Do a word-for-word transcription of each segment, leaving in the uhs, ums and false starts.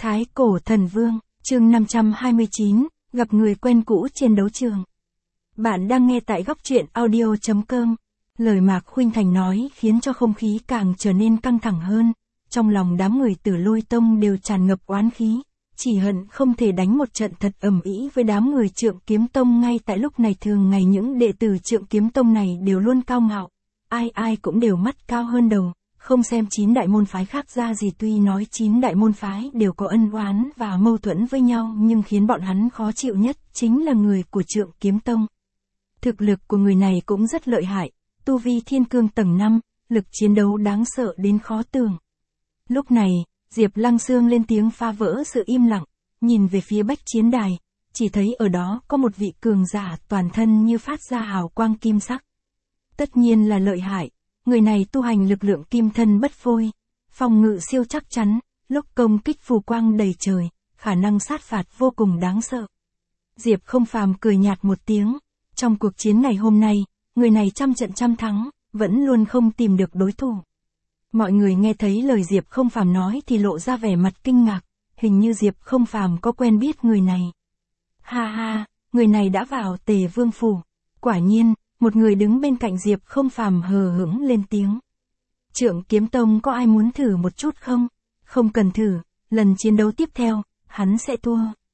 Thái cổ thần vương, chương năm trăm hai mươi chín, gặp người quen cũ trên đấu trường. Bạn đang nghe tại góc truyện audio chấm com. Lời Mạc Khuynh Thành nói khiến cho không khí càng trở nên căng thẳng hơn. Trong lòng đám người Tử Lôi Tông đều tràn ngập oán khí, chỉ hận không thể đánh một trận thật ầm ĩ với đám người Trượng Kiếm Tông ngay tại lúc này. Thường ngày những đệ tử Trượng Kiếm Tông này đều luôn cao ngạo, ai ai cũng đều mắt cao hơn đầu, không xem chín đại môn phái khác ra gì. Tuy nói chín đại môn phái đều có ân oán và mâu thuẫn với nhau, nhưng khiến bọn hắn khó chịu nhất chính là người của Trượng Kiếm Tông. Thực lực của người này cũng rất lợi hại, tu vi thiên cương tầng năm, lực chiến đấu đáng sợ đến khó tưởng. Lúc này, Diệp Lăng Xương lên tiếng phá vỡ sự im lặng, nhìn về phía bách chiến đài, chỉ thấy ở đó có một vị cường giả toàn thân như phát ra hào quang kim sắc. Tất nhiên là lợi hại, người này tu hành lực lượng kim thân bất phôi, phòng ngự siêu chắc chắn, lúc công kích phù quang đầy trời, khả năng sát phạt vô cùng đáng sợ. Diệp Không Phàm cười nhạt một tiếng, trong cuộc chiến ngày hôm nay, người này trăm trận trăm thắng, vẫn luôn không tìm được đối thủ. Mọi người nghe thấy lời Diệp Không Phàm nói thì lộ ra vẻ mặt kinh ngạc, hình như Diệp Không Phàm có quen biết người này. Ha ha, người này đã vào Tề Vương phủ. Quả nhiên, một người đứng bên cạnh Diệp Không Phàm hờ hững lên tiếng. Trượng Kiếm Tông có ai muốn thử một chút không? Không cần thử, lần chiến đấu tiếp theo, hắn sẽ thua.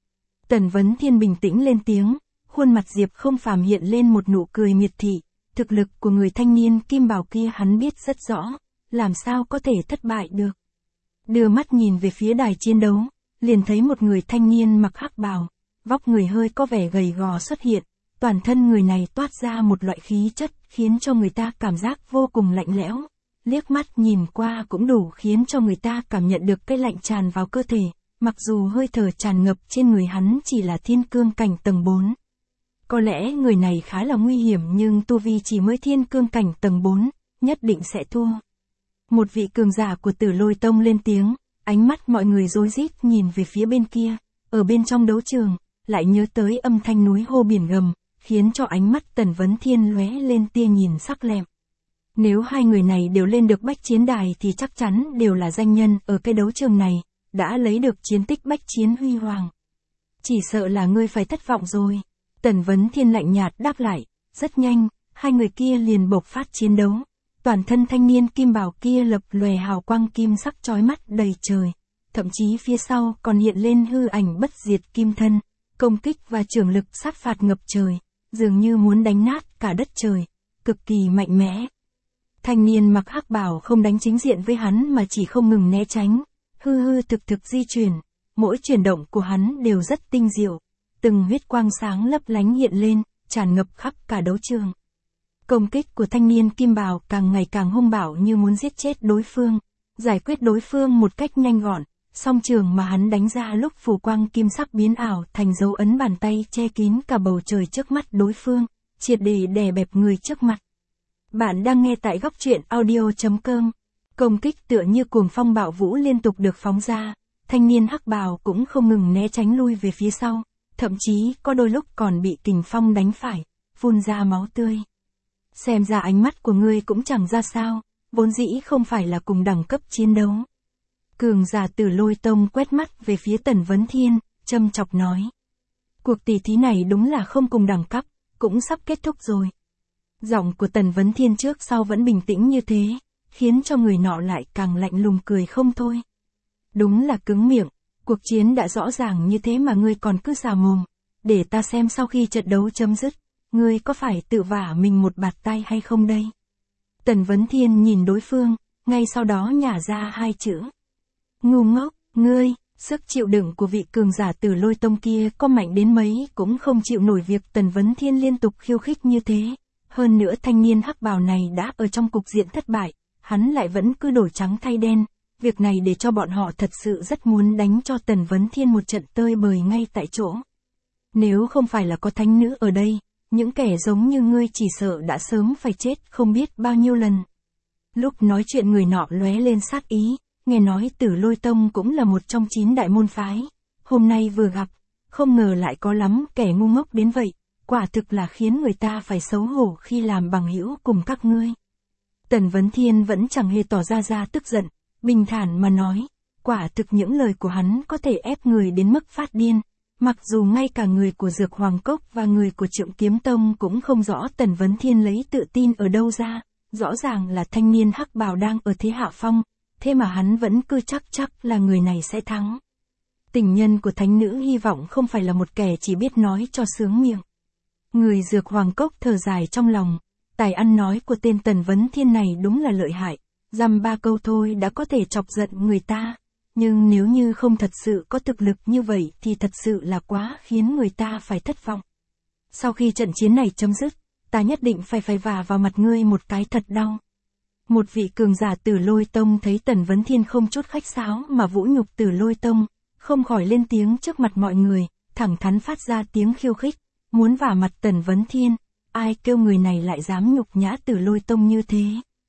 Tần Vấn Thiên bình tĩnh lên tiếng, khuôn mặt Diệp Không Phàm hiện lên một nụ cười miệt thị, thực lực của người thanh niên kim bào kia hắn biết rất rõ, làm sao có thể thất bại được. Đưa mắt nhìn về phía đài chiến đấu, liền thấy một người thanh niên mặc hắc bào, vóc người hơi có vẻ gầy gò xuất hiện, toàn thân người này toát ra một loại khí chất khiến cho người ta cảm giác vô cùng lạnh lẽo, liếc mắt nhìn qua cũng đủ khiến cho người ta cảm nhận được cái lạnh tràn vào cơ thể, mặc dù hơi thở tràn ngập trên người hắn chỉ là thiên cương cảnh tầng bốn. Có lẽ người này khá là nguy hiểm, nhưng tu vi chỉ mới thiên cương cảnh tầng bốn, nhất định sẽ thua. Một vị cường giả của Tử Lôi Tông lên tiếng, ánh mắt mọi người rối rít nhìn về phía bên kia, ở bên trong đấu trường, lại nhớ tới âm thanh núi hô biển gầm, khiến cho ánh mắt Tần Vấn Thiên lóe lên tia nhìn sắc lẹm. Nếu hai người này đều lên được bách chiến đài thì chắc chắn đều là danh nhân ở cái đấu trường này, đã lấy được chiến tích bách chiến huy hoàng. Chỉ sợ là ngươi phải thất vọng rồi. Tần Vấn Thiên lạnh nhạt đáp lại, rất nhanh, hai người kia liền bộc phát chiến đấu. Toàn thân thanh niên kim bào kia lập lòe hào quang kim sắc chói mắt đầy trời, thậm chí phía sau còn hiện lên hư ảnh bất diệt kim thân, công kích và trường lực sát phạt ngập trời, dường như muốn đánh nát cả đất trời, cực kỳ mạnh mẽ. Thanh niên mặc hắc bào không đánh chính diện với hắn mà chỉ không ngừng né tránh, hư hư thực thực di chuyển, mỗi chuyển động của hắn đều rất tinh diệu, từng huyết quang sáng lấp lánh hiện lên, tràn ngập khắp cả đấu trường. Công kích của thanh niên kim bào càng ngày càng hung bạo như muốn giết chết đối phương, giải quyết đối phương một cách nhanh gọn, song trường mà hắn đánh ra lúc phù quang kim sắc biến ảo thành dấu ấn bàn tay che kín cả bầu trời trước mắt đối phương, triệt để đè bẹp người trước mặt. Bạn đang nghe tại góc truyện audio chấm com. Công kích tựa như cuồng phong bạo vũ liên tục được phóng ra, thanh niên hắc bào cũng không ngừng né tránh lui về phía sau, thậm chí có đôi lúc còn bị kình phong đánh phải, phun ra máu tươi. Xem ra ánh mắt của ngươi cũng chẳng ra sao, vốn dĩ không phải là cùng đẳng cấp chiến đấu. Cường giả Tử Lôi Tông quét mắt về phía Tần Vấn Thiên, châm chọc nói. Cuộc tỷ thí này đúng là không cùng đẳng cấp, cũng sắp kết thúc rồi. Giọng của Tần Vấn Thiên trước sau vẫn bình tĩnh như thế, khiến cho người nọ lại càng lạnh lùng cười không thôi. Đúng là cứng miệng, cuộc chiến đã rõ ràng như thế mà ngươi còn cứ xà mồm, để ta xem sau khi trận đấu chấm dứt, ngươi có phải tự vả mình một bạt tay hay không đây? Tần Vấn Thiên nhìn đối phương, ngay sau đó nhả ra hai chữ. Ngu ngốc, ngươi, sức chịu đựng của vị cường giả Tử Lôi Tông kia có mạnh đến mấy cũng không chịu nổi việc Tần Vấn Thiên liên tục khiêu khích như thế. Hơn nữa thanh niên hắc bào này đã ở trong cục diện thất bại, hắn lại vẫn cứ đổi trắng thay đen. Việc này để cho bọn họ thật sự rất muốn đánh cho Tần Vấn Thiên một trận tơi bời ngay tại chỗ. Nếu không phải là có thánh nữ ở đây, những kẻ giống như ngươi chỉ sợ đã sớm phải chết không biết bao nhiêu lần. Lúc nói chuyện người nọ lóe lên sát ý, nghe nói Tử Lôi Tông cũng là một trong chín đại môn phái. Hôm nay vừa gặp, không ngờ lại có lắm kẻ ngu ngốc đến vậy, quả thực là khiến người ta phải xấu hổ khi làm bằng hữu cùng các ngươi. Tần Vấn Thiên vẫn chẳng hề tỏ ra ra tức giận, bình thản mà nói, quả thực những lời của hắn có thể ép người đến mức phát điên. Mặc dù ngay cả người của Dược Hoàng Cốc và người của Trượng Kiếm Tông cũng không rõ Tần Vấn Thiên lấy tự tin ở đâu ra, rõ ràng là thanh niên hắc bào đang ở thế hạ phong, thế mà hắn vẫn cứ chắc chắc là người này sẽ thắng. Tình nhân của thánh nữ hy vọng không phải là một kẻ chỉ biết nói cho sướng miệng. Người Dược Hoàng Cốc thở dài trong lòng, tài ăn nói của tên Tần Vấn Thiên này đúng là lợi hại, dăm ba câu thôi đã có thể chọc giận người ta. Nhưng nếu như không thật sự có thực lực như vậy thì thật sự là quá khiến người ta phải thất vọng. Sau khi trận chiến này chấm dứt, ta nhất định phải phải vả vào mặt ngươi một cái thật đau. Một vị cường giả Tử Lôi Tông thấy Tần Vấn Thiên không chút khách sáo mà vũ nhục Tử Lôi Tông, không khỏi lên tiếng trước mặt mọi người, thẳng thắn phát ra tiếng khiêu khích, muốn vả mặt Tần Vấn Thiên, ai kêu người này lại dám nhục nhã Tử Lôi Tông như thế.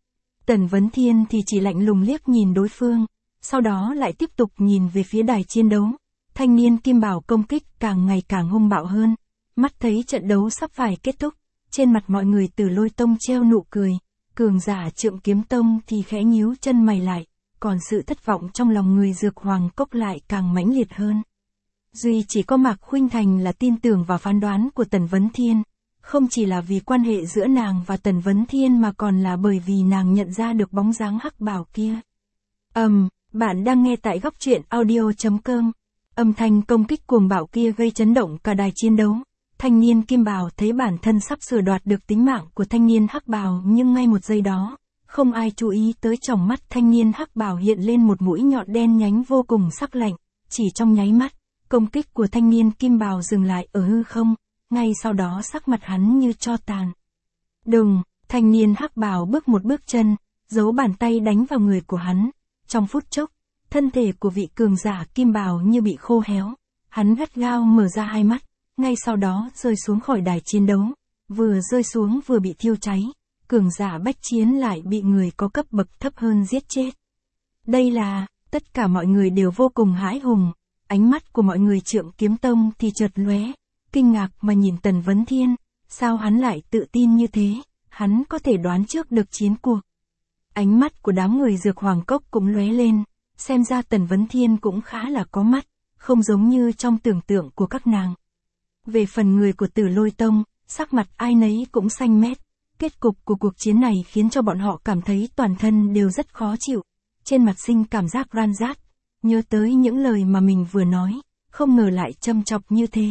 Tần Vấn Thiên thì chỉ lạnh lùng liếc nhìn đối phương, sau đó lại tiếp tục nhìn về phía đài chiến đấu. Thanh niên kim bào công kích càng ngày càng hung bạo hơn. Mắt thấy trận đấu sắp phải kết thúc, trên mặt mọi người Tử Lôi Tông treo nụ cười, cường giả Trượng Kiếm Tông thì khẽ nhíu chân mày lại, còn sự thất vọng trong lòng người Dược Hoàng Cốc lại càng mãnh liệt hơn. Duy chỉ có Mạc Khuynh Thành là tin tưởng vào phán đoán của Tần Vấn Thiên, không chỉ là vì quan hệ giữa nàng và Tần Vấn Thiên mà còn là bởi vì nàng nhận ra được bóng dáng hắc bào kia. Ầm, um, bạn đang nghe tại góc truyện audio chấm com. Âm thanh công kích cuồng bạo kia gây chấn động cả đài chiến đấu. Thanh niên kim bào thấy bản thân sắp sửa đoạt được tính mạng của thanh niên hắc bào, nhưng ngay một giây đó, không ai chú ý tới tròng mắt thanh niên hắc bào hiện lên một mũi nhọn đen nhánh vô cùng sắc lạnh. Chỉ trong nháy mắt, công kích của thanh niên kim bào dừng lại ở hư không, ngay sau đó sắc mặt hắn như tro tàn. Đùng, thanh niên hắc bào bước một bước chân, giấu bàn tay đánh vào người của hắn. Trong phút chốc, thân thể của vị cường giả kim bào như bị khô héo, hắn gắt gao mở ra hai mắt, ngay sau đó rơi xuống khỏi đài chiến đấu, vừa rơi xuống vừa bị thiêu cháy, cường giả bách chiến lại bị người có cấp bậc thấp hơn giết chết. Đây là, tất cả mọi người đều vô cùng hãi hùng, ánh mắt của mọi người Trượng Kiếm Tông thì chợt lóe, kinh ngạc mà nhìn Tần Vấn Thiên, sao hắn lại tự tin như thế, hắn có thể đoán trước được chiến cuộc. Ánh mắt của đám người Dược Hoàng Cốc cũng lóe lên, xem ra Tần Vấn Thiên cũng khá là có mắt, không giống như trong tưởng tượng của các nàng. Về phần người của Tử Lôi Tông, sắc mặt ai nấy cũng xanh mét, kết cục của cuộc chiến này khiến cho bọn họ cảm thấy toàn thân đều rất khó chịu, trên mặt sinh cảm giác ran rát, nhớ tới những lời mà mình vừa nói, không ngờ lại châm chọc như thế.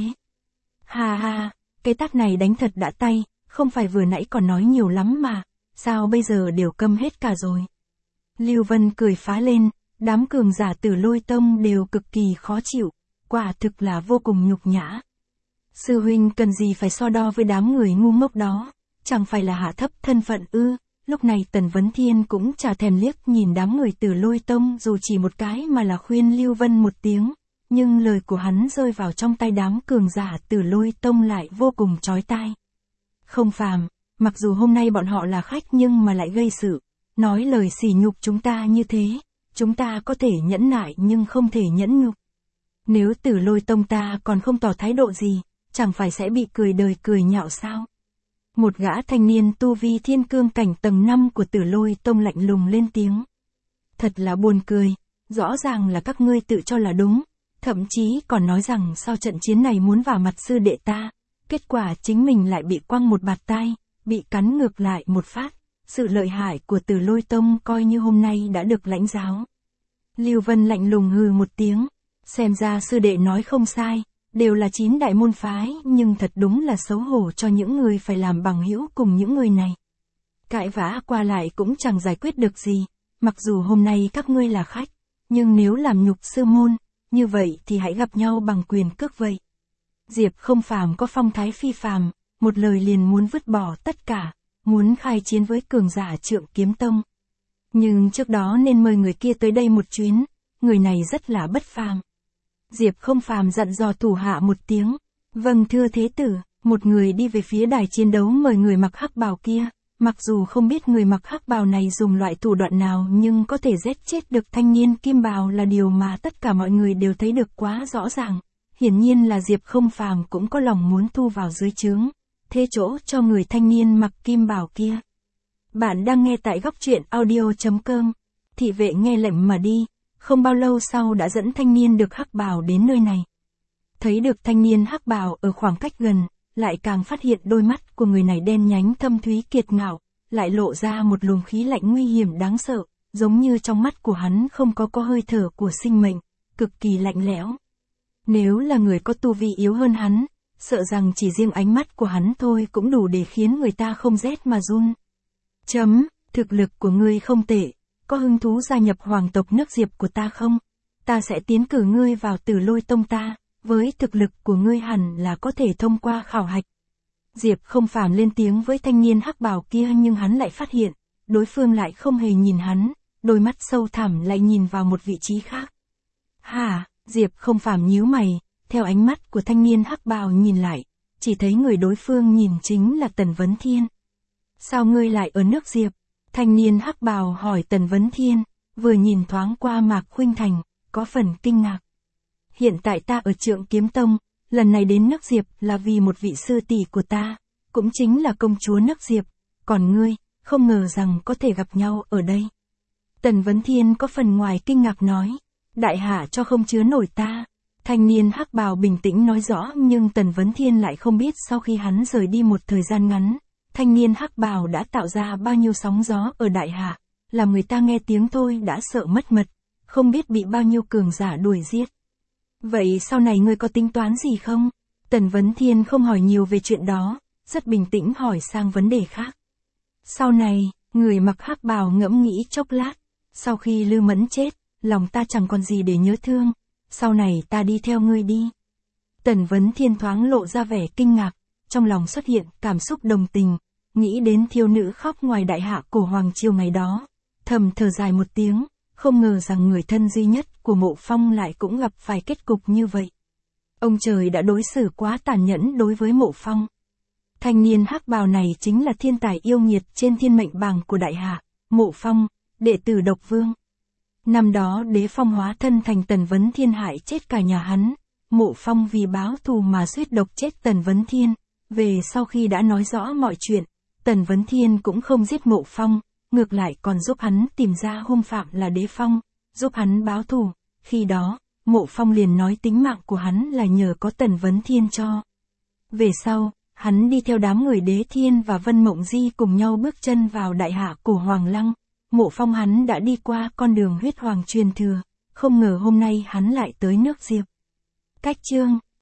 Ha ha, cái tát này đánh thật đã tay, không phải vừa nãy còn nói nhiều lắm mà. Sao bây giờ đều câm hết cả rồi? Lưu Vân cười phá lên, đám cường giả Tử Lôi Tông đều cực kỳ khó chịu, quả thực là vô cùng nhục nhã. Sư huynh cần gì phải so đo với đám người ngu ngốc đó, chẳng phải là hạ thấp thân phận ư? Lúc này Tần Vấn Thiên cũng chả thèm liếc nhìn đám người Tử Lôi Tông dù chỉ một cái mà là khuyên Lưu Vân một tiếng, nhưng lời của hắn rơi vào trong tay đám cường giả Tử Lôi Tông lại vô cùng chói tai. Không phàm. Mặc dù hôm nay bọn họ là khách nhưng mà lại gây sự, nói lời sỉ nhục chúng ta như thế, chúng ta có thể nhẫn nại nhưng không thể nhẫn nhục. Nếu Tử Lôi Tông ta còn không tỏ thái độ gì, chẳng phải sẽ bị cười đời cười nhạo sao? Một gã thanh niên tu vi thiên cương cảnh tầng năm của Tử Lôi Tông lạnh lùng lên tiếng. Thật là buồn cười, rõ ràng là các ngươi tự cho là đúng, thậm chí còn nói rằng sau trận chiến này muốn vào mặt sư đệ ta, kết quả chính mình lại bị quăng một bạt tai. Bị cắn ngược lại một phát, sự lợi hại của Tử Lôi Tông coi như hôm nay đã được lãnh giáo. Lưu Vân lạnh lùng hừ một tiếng, xem ra sư đệ nói không sai, đều là chín đại môn phái, nhưng thật đúng là xấu hổ cho những người phải làm bằng hữu cùng những người này. Cãi vã qua lại cũng chẳng giải quyết được gì, mặc dù hôm nay các ngươi là khách, nhưng nếu làm nhục sư môn, như vậy thì hãy gặp nhau bằng quyền cước vậy. Diệp Không Phàm có phong thái phi phàm, một lời liền muốn vứt bỏ tất cả, muốn khai chiến với cường giả Trượng Kiếm Tông. Nhưng trước đó nên mời người kia tới đây một chuyến, người này rất là bất phàm. Diệp Không Phàm dặn dò thủ hạ một tiếng, vâng thưa thế tử, một người đi về phía đài chiến đấu mời người mặc hắc bào kia, mặc dù không biết người mặc hắc bào này dùng loại thủ đoạn nào nhưng có thể giết chết được thanh niên kim bào là điều mà tất cả mọi người đều thấy được quá rõ ràng. Hiển nhiên là Diệp Không Phàm cũng có lòng muốn thu vào dưới trướng, thế chỗ cho người thanh niên mặc kim bào kia. Bạn đang nghe tại góc truyện audio chấm com. Thị vệ nghe lệnh mà đi, không bao lâu sau đã dẫn thanh niên được hắc bào đến nơi này. Thấy được thanh niên hắc bào ở khoảng cách gần, lại càng phát hiện đôi mắt của người này đen nhánh thâm thúy kiệt ngạo, lại lộ ra một luồng khí lạnh nguy hiểm đáng sợ, giống như trong mắt của hắn không có có hơi thở của sinh mệnh, cực kỳ lạnh lẽo. Nếu là người có tu vi yếu hơn hắn, sợ rằng chỉ riêng ánh mắt của hắn thôi cũng đủ để khiến người ta không rét mà run. Chấm, thực lực của ngươi không tệ, có hứng thú gia nhập hoàng tộc nước Diệp của ta không? Ta sẽ tiến cử ngươi vào Tử Lôi Tông ta, với thực lực của ngươi hẳn là có thể thông qua khảo hạch. Diệp Không Phàm lên tiếng với thanh niên hắc bào kia, nhưng hắn lại phát hiện, đối phương lại không hề nhìn hắn, đôi mắt sâu thẳm lại nhìn vào một vị trí khác. Hả? Diệp Không Phàm nhíu mày, theo ánh mắt của thanh niên hắc bào nhìn lại, chỉ thấy người đối phương nhìn chính là Tần Vấn Thiên. Sao ngươi lại ở nước Diệp? Thanh niên hắc bào hỏi Tần Vấn Thiên, vừa nhìn thoáng qua Mạc Khuynh Thành, có phần kinh ngạc. Hiện tại ta ở Trượng Kiếm Tông, lần này đến nước Diệp là vì một vị sư tỷ của ta, cũng chính là công chúa nước Diệp, còn ngươi, không ngờ rằng có thể gặp nhau ở đây. Tần Vấn Thiên có phần ngoài kinh ngạc nói, đại hạ cho không chứa nổi ta. Thanh niên hắc bào bình tĩnh nói rõ, nhưng Tần Vấn Thiên lại không biết sau khi hắn rời đi một thời gian ngắn, thanh niên hắc bào đã tạo ra bao nhiêu sóng gió ở đại hạ, làm người ta nghe tiếng thôi đã sợ mất mật, không biết bị bao nhiêu cường giả đuổi giết. Vậy sau này ngươi có tính toán gì không? Tần Vấn Thiên không hỏi nhiều về chuyện đó, rất bình tĩnh hỏi sang vấn đề khác. Sau này, người mặc hắc bào ngẫm nghĩ chốc lát, sau khi Lư Mẫn chết, lòng ta chẳng còn gì để nhớ thương, sau này ta đi theo ngươi đi. Tần Vấn Thiên thoáng lộ ra vẻ kinh ngạc, trong lòng xuất hiện cảm xúc đồng tình, nghĩ đến thiếu nữ khóc ngoài đại hạ cổ hoàng triều ngày đó, thầm thở dài một tiếng, không ngờ rằng người thân duy nhất của Mộ Phong lại cũng gặp phải kết cục như vậy. Ông trời đã đối xử quá tàn nhẫn đối với Mộ Phong. Thanh niên hắc bào này chính là thiên tài yêu nghiệt trên thiên mệnh bảng của đại hạ, Mộ Phong, đệ tử Độc Vương. Năm đó Đế Phong hóa thân thành Tần Vấn Thiên hại chết cả nhà hắn, Mộ Phong vì báo thù mà suýt độc chết Tần Vấn Thiên, về sau khi đã nói rõ mọi chuyện, Tần Vấn Thiên cũng không giết Mộ Phong, ngược lại còn giúp hắn tìm ra hung phạm là Đế Phong, giúp hắn báo thù, khi đó, Mộ Phong liền nói tính mạng của hắn là nhờ có Tần Vấn Thiên cho. Về sau, hắn đi theo đám người Đế Thiên và Vân Mộng Di cùng nhau bước chân vào đại hạ cổ Hoàng Lăng. Mộ Phong hắn đã đi qua con đường huyết hoàng truyền thừa, không ngờ hôm nay hắn lại tới nước Diệp. Cách chương